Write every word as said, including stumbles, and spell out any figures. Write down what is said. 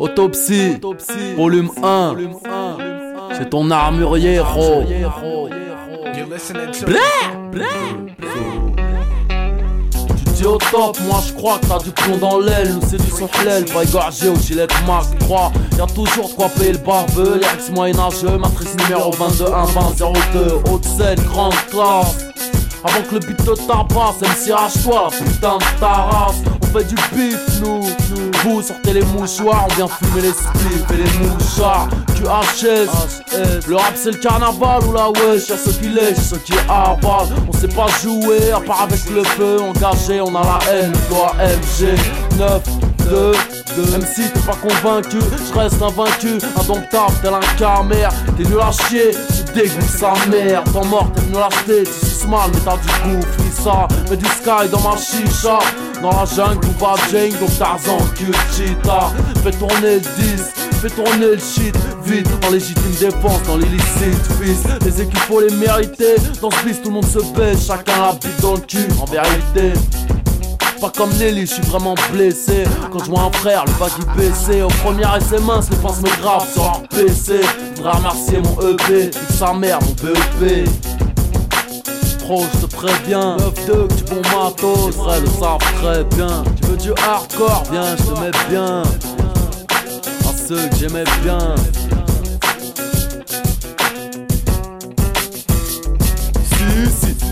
Autopsie, volume un. C'est ton armurier, gros. Blé, blé. Tu dis au top, moi je crois que t'as du plomb dans l'aile. Nous c'est du son l'aile, pas égorgé au gilet Mark trois. Y'a toujours de quoi payer le barbeux. Lyrics moyenâgeux, matrice numéro vingt-deux un vingt zéro deux. Haute scène, grande classe. Avant que le beat te tabasse, M C H-toi, la putain de ta race. On fait du beat, nous, nous. Vous sortez les mouchoirs, on vient fumer les spliffs et les mouchards. Q H S, le rap c'est le carnaval ou la wesh. Y'a ceux qui lèchent, ceux qui avalent. On sait pas jouer, à part avec le feu engagé. On a la haine, le flow A M G neuf deux. Même si t'es pas convaincu, je reste invaincu. Indomptable tel un camère. T'es nul à chier, tu dégoûtes sa mère. T'en mort, t'es venu l'acheter, tu suces mal mais t'as du goût, ça. Mets du sky dans ma chicha. Dans la jungle, ou pas Jane, donc Tarzan, cul, cheetah. Fais tourner le disque, fais tourner le shit. Vite, en légitime défense, dans l'illicite, fils. Les équipes faut les mériter. Dans ce bis, tout le monde se baisse, chacun la bite dans le cul, en vérité. Pas comme Nelly, je suis vraiment blessé. Quand je vois un frère, le baggy baissé. Au premier essai mince, les pinces me gravent sur leur P C. Faudrait remercier mon E P, et sa mère, mon B E P. Pro, je te préviens, neuf deux, du bon matos. Les vrais le savent très bien. Tu veux du hardcore, viens, je te mets bien. À ceux que j'aimais bien. Si, si.